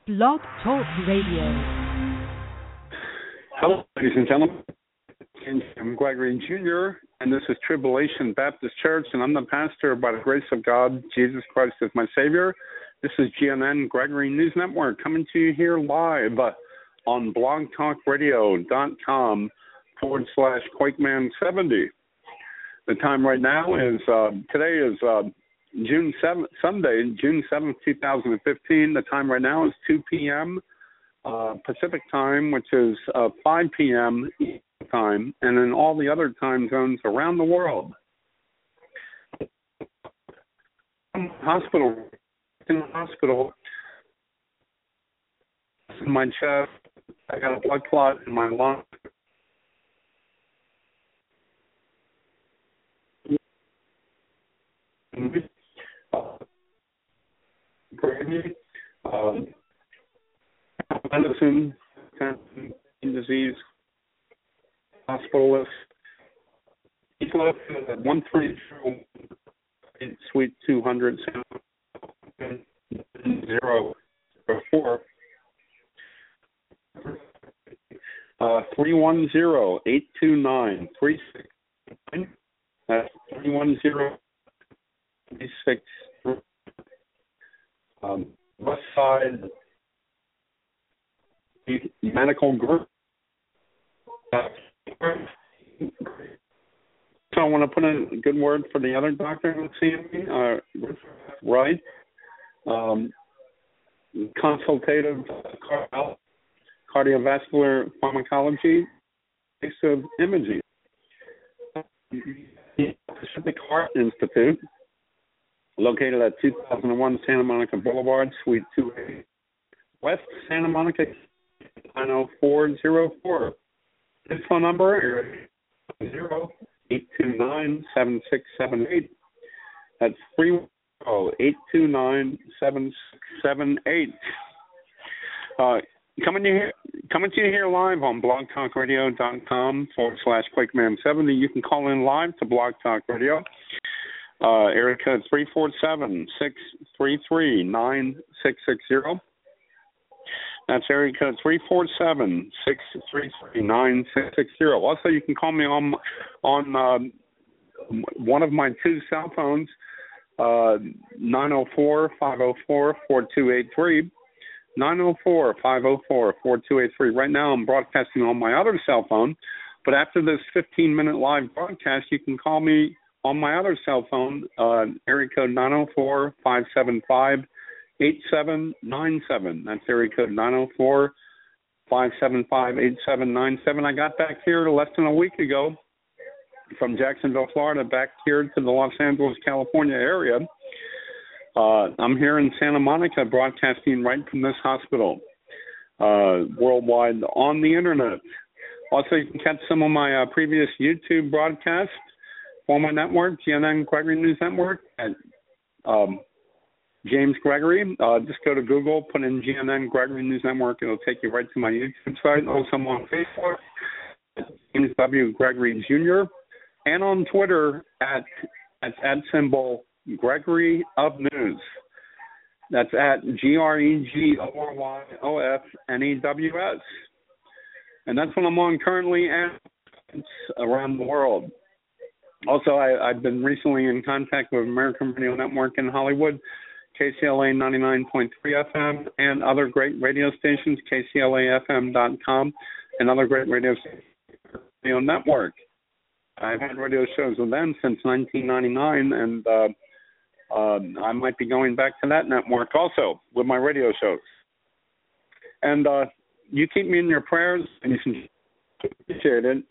Blog Talk Radio. Hello, ladies and gentlemen. I'm Gregory Jr., and this is Tribulation Baptist Church, and I'm the pastor by the grace of God. Jesus Christ is my Savior. This is GNN Gregory News Network coming to you here live on blogtalkradio.com/Quakeman70. The time right now is, today is June 7th, Sunday, June 7th, 2015. The time right now is 2 p.m. Pacific time, which is 5 p.m. Eastern time, and in all the other time zones around the world. In the hospital, in my chest, I got a blood clot in my lung. Medicine, disease, hospitalist. He's located at 130 Suite 200, 004. 310-829-369. That's 310-36. West Side Medical Group. So I want to put in a good word for the other doctor who's seeing me, right? Consultative cardiovascular pharmacology, invasive imaging. Pacific Heart Institute, located at 2001 Santa Monica Boulevard, Suite 280, West Santa Monica, 90404. His phone number is 0-829-7678. That's 3-829-7678. Coming to you here live on blogtalkradio.com/Quakeman70. You can call in live to Blog Talk Radio. Area code 347-633-9660. That's area code 347-633-9660. Also, you can call me on one of my two cell phones, 904-504-4283. 904-504-4283. Right now, I'm broadcasting on my other cell phone, but after this 15-minute live broadcast, you can call me on my other cell phone, area code 904-575-8797. That's area code 904-575-8797. I got back here less than a week ago from Jacksonville, Florida, back here to the Los Angeles, California area. I'm here in Santa Monica broadcasting right from this hospital, worldwide on the internet. Also, you can catch some of my previous YouTube broadcasts for my network, GNN Gregory News Network, at James Gregory. Just go to Google, put in GNN Gregory News Network. It'll take you right to my YouTube site. Also, I'm on Facebook, James W. Gregory Jr., and on Twitter at symbol Gregory of News. That's at GREGORYOFNEWS. And that's what I'm on currently and around the world. Also, I've been recently in contact with American Radio Network in Hollywood, KCLA 99.3 FM, and other great radio stations, KCLAFM.com, and other great radio stations, Radio Network. I've had radio shows with them since 1999, and I might be going back to that network also with my radio shows. And you keep me in your prayers, and you can appreciate it.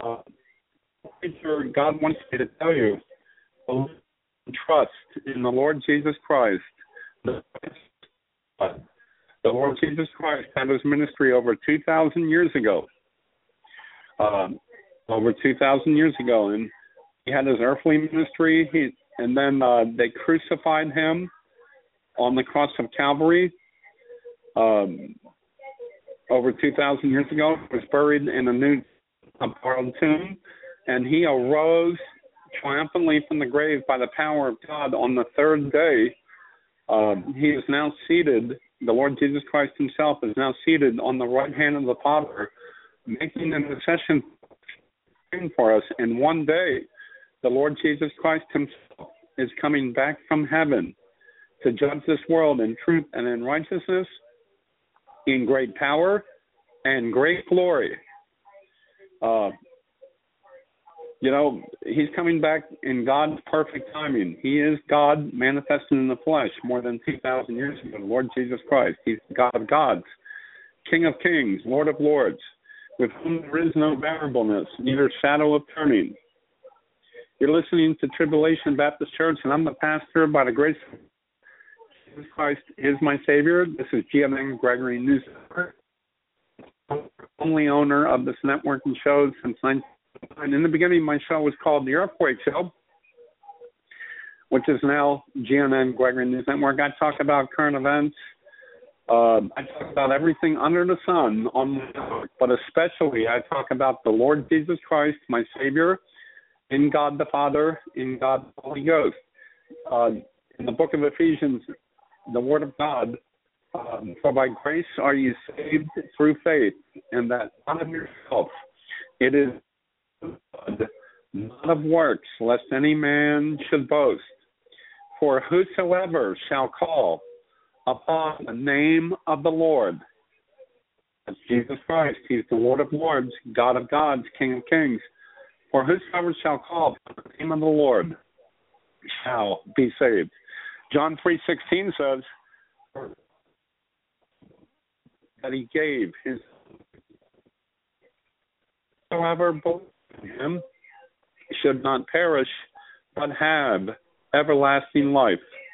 God wants me to tell you, trust in the Lord Jesus Christ. The Lord Jesus Christ had his ministry over 2,000 years ago. Over 2,000 years ago, and he had his earthly ministry, and then they crucified him on the cross of Calvary over 2,000 years ago. He was buried in a new borrowed tomb, and he arose triumphantly from the grave by the power of God on the third day. He is now seated the Lord Jesus Christ himself is now seated on the right hand of the Father, making intercession for us. And one day, the Lord Jesus Christ himself is coming back from heaven to judge this world in truth and in righteousness, in great power and great glory. He's coming back in God's perfect timing. He is God manifested in the flesh more than 2,000 years ago, the Lord Jesus Christ. He's the God of gods, King of kings, Lord of lords, with whom there is no variableness, neither shadow of turning. You're listening to Tribulation Baptist Church, and I'm the pastor by the grace of Jesus Christ is my Savior. This is GMN Gregory News Network. I'm the only owner of this network and shows since 1999. In the beginning, my show was called The Earthquake Show, which is now GMN Gregory News Network. I talk about current events. I talk about everything under the sun on my network, but especially I talk about the Lord Jesus Christ, my Savior, in God the Father, in God the Holy Ghost. In the book of Ephesians, the Word of God, for by grace are you saved through faith, and that not of yourself. It is God, not of works, lest any man should boast. For whosoever shall call upon the name of the Lord, that's Jesus Christ. He's the Lord of lords, God of gods, King of kings. For whosoever shall call upon the name of the Lord shall be saved. John 3:16 says that he gave his whosoever believes in him should not perish but have everlasting life.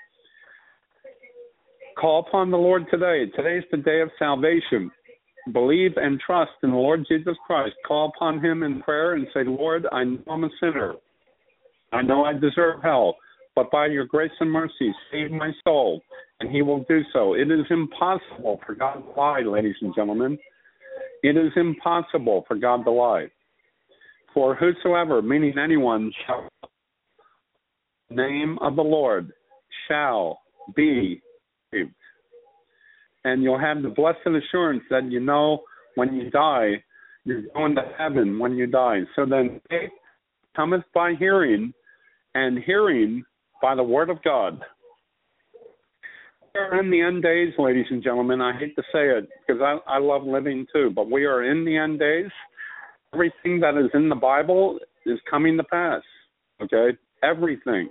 Call upon the Lord today. Today's the day of salvation. Believe and trust in the Lord Jesus Christ. Call upon him in prayer and say, Lord, I know I'm a sinner. I know I deserve hell, but by your grace and mercy, save my soul, and he will do so. It is impossible for God to lie, ladies and gentlemen. It is impossible for God to lie. For whosoever, meaning anyone, shall the name of the Lord shall be saved. And you'll have the blessed assurance that you know when you die, you're going to heaven when you die. So then faith cometh by hearing, and hearing by the word of God. We are in the end days, ladies and gentlemen. I hate to say it because I love living too, but we are in the end days. Everything that is in the Bible is coming to pass, okay? Everything.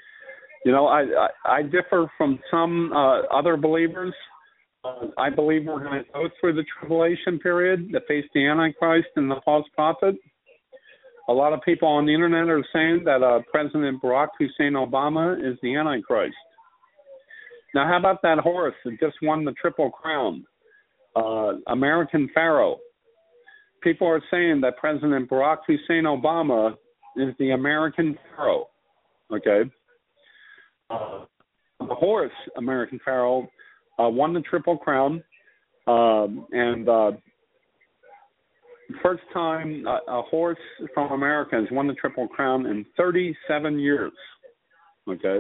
I differ from some other believers. I believe we're going to go through the tribulation period to face the Antichrist and the false prophet. A lot of people on the internet are saying that President Barack Hussein Obama is the Antichrist. Now, how about that horse that just won the Triple Crown, American Pharaoh? People are saying that President Barack Hussein Obama is the American Pharaoh, okay? The horse, American Pharaoh, won the Triple Crown, and first time a horse from America has won the Triple Crown in 37 years, okay?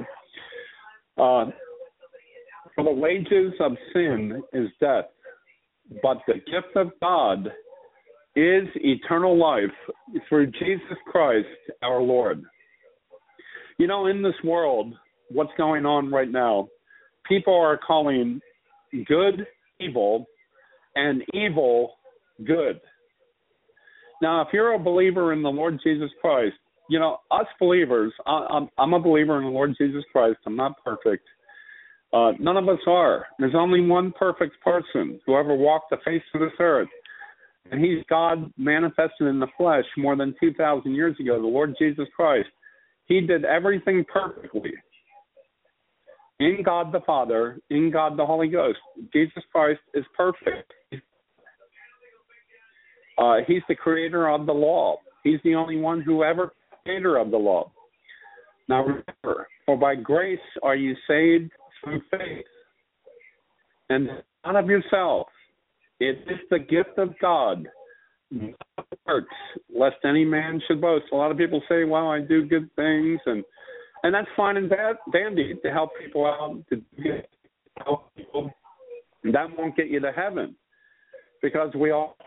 For the wages of sin is death, but the gift of God is eternal life through Jesus Christ our Lord. In this world, what's going on right now, people are calling good evil and evil good. Now, if you're a believer in the Lord Jesus Christ, us believers, I'm a believer in the Lord Jesus Christ. I'm not perfect. None of us are. There's only one perfect person who ever walked the face of this earth, and he's God manifested in the flesh more than 2,000 years ago, the Lord Jesus Christ. He did everything perfectly. In God the Father, in God the Holy Ghost. Jesus Christ is perfect. He's the creator of the law. He's the only one who ever creator of the law. Now remember, for by grace are you saved through faith, and not of yourself. It is the gift of God, not works, lest any man should boast. A lot of people say, well, I do good things, and that's fine and dandy to help people out, to help people That won't get you to heaven, because we all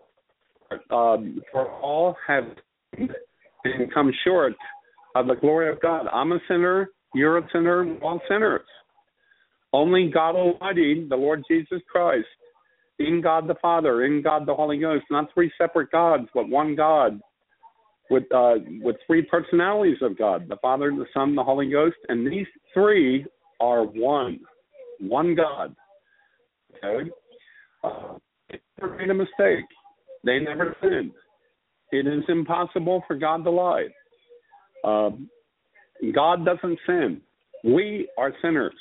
for all have and come short of the glory of God. I'm a sinner, you're a sinner, we're all sinners. Only God Almighty, the Lord Jesus Christ, in God the Father, in God the Holy Ghost, not three separate gods, but one God with three personalities of God, the Father, the Son, the Holy Ghost, and these three are one God. Okay? They never made a mistake. They never sinned. It is impossible for God to lie. God doesn't sin. We are sinners.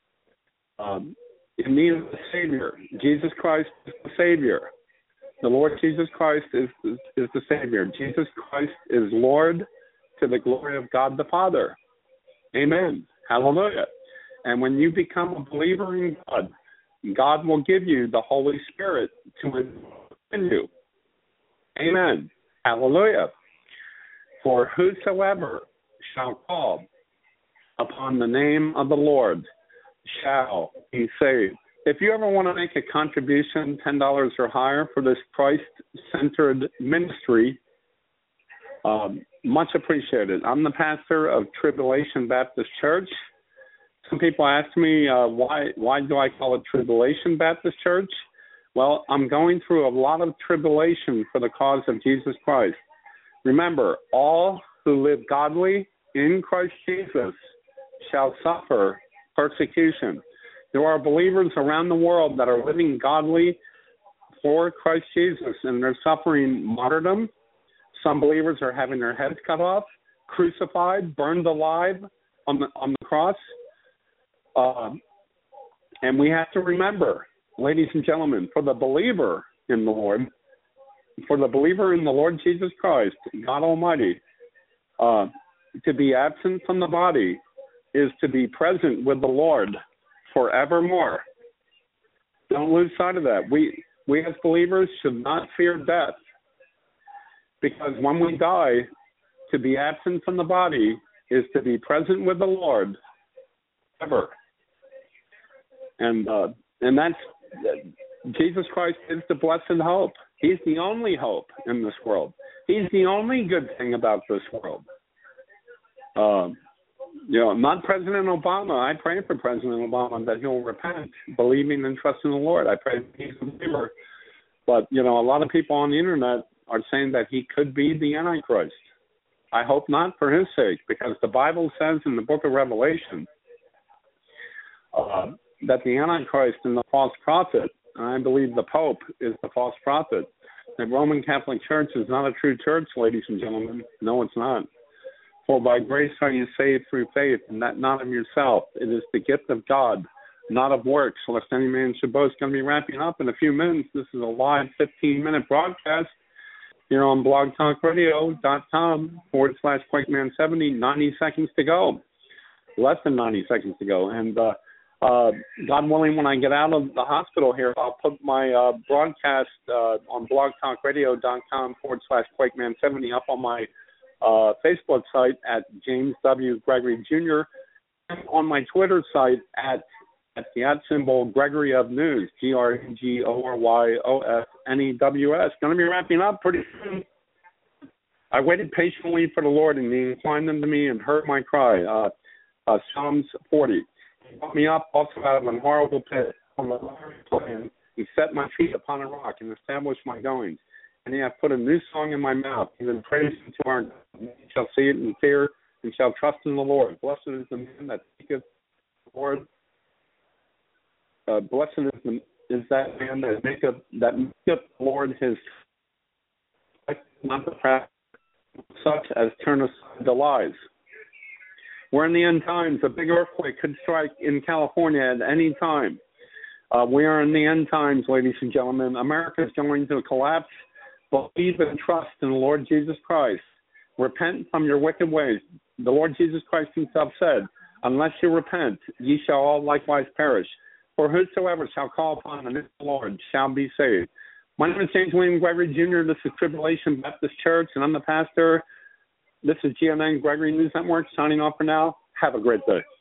In need of a Savior. Jesus Christ is the Savior. The Lord Jesus Christ is the Savior. Jesus Christ is Lord to the glory of God the Father. Amen. Hallelujah. And when you become a believer in God, God will give you the Holy Spirit to in you. Amen. Hallelujah. For whosoever shall call upon the name of the Lord shall be saved. If you ever want to make a contribution, $10 or higher, for this Christ-centered ministry, much appreciated. I'm the pastor of Tribulation Baptist Church. Some people ask me, why do I call it Tribulation Baptist Church? Well, I'm going through a lot of tribulation for the cause of Jesus Christ. Remember, all who live godly in Christ Jesus shall suffer persecution. There are believers around the world that are living godly for Christ Jesus, and they're suffering martyrdom. Some believers are having their heads cut off, crucified, burned alive on the cross. And we have to remember, ladies and gentlemen, for the believer in the Lord, Jesus Christ, God Almighty, to be absent from the body is to be present with the Lord forevermore. Don't lose sight of that. We as believers should not fear death, because when we die, to be absent from the body is to be present with the Lord ever. And that's Jesus Christ is the blessed hope. He's the only hope in this world. He's the only good thing about this world. Not President Obama. I pray for President Obama that he'll repent, believing and trusting the Lord. I pray that he's a believer. But, a lot of people on the internet are saying that he could be the Antichrist. I hope not, for his sake, because the Bible says in the book of Revelation that the Antichrist and the false prophet, and I believe the Pope is the false prophet. The Roman Catholic Church is not a true church, ladies and gentlemen. No, it's not. For by grace are you saved through faith, and that not of yourself. It is the gift of God, not of works, lest any man should boast. Going to be wrapping up in a few minutes. This is a live 15-minute broadcast here on blogtalkradio.com/QuakeMan70. 90 seconds to go. Less than 90 seconds to go. And God willing, when I get out of the hospital here, I'll put my broadcast on blogtalkradio.com/QuakeMan70 up on my Facebook site at James W. Gregory Jr. and on my Twitter site at the @ Gregory of News, GRGORYOFNEWS. Going to be wrapping up pretty soon. I waited patiently for the Lord, and He inclined unto me and heard my cry. Psalms 40. He brought me up also out of an horrible pit from the land. He set my feet upon a rock and established my goings. And He hath put a new song in my mouth, even praise unto our God. He shall see it and fear, and shall trust in the Lord. Blessed is the man that seeketh the Lord. Blessed is that man that maketh the Lord his, not the proud, such as turn aside the lies. We're in the end times. A big earthquake could strike in California at any time. We are in the end times, ladies and gentlemen. America is going to collapse. Believe and trust in the Lord Jesus Christ. Repent from your wicked ways. The Lord Jesus Christ Himself said, unless you repent, ye shall all likewise perish. For whosoever shall call upon the name of the Lord shall be saved. My name is James William Gregory Jr. This is Tribulation Baptist Church, and I'm the pastor. This is GMN Gregory News Network signing off for now. Have a great day.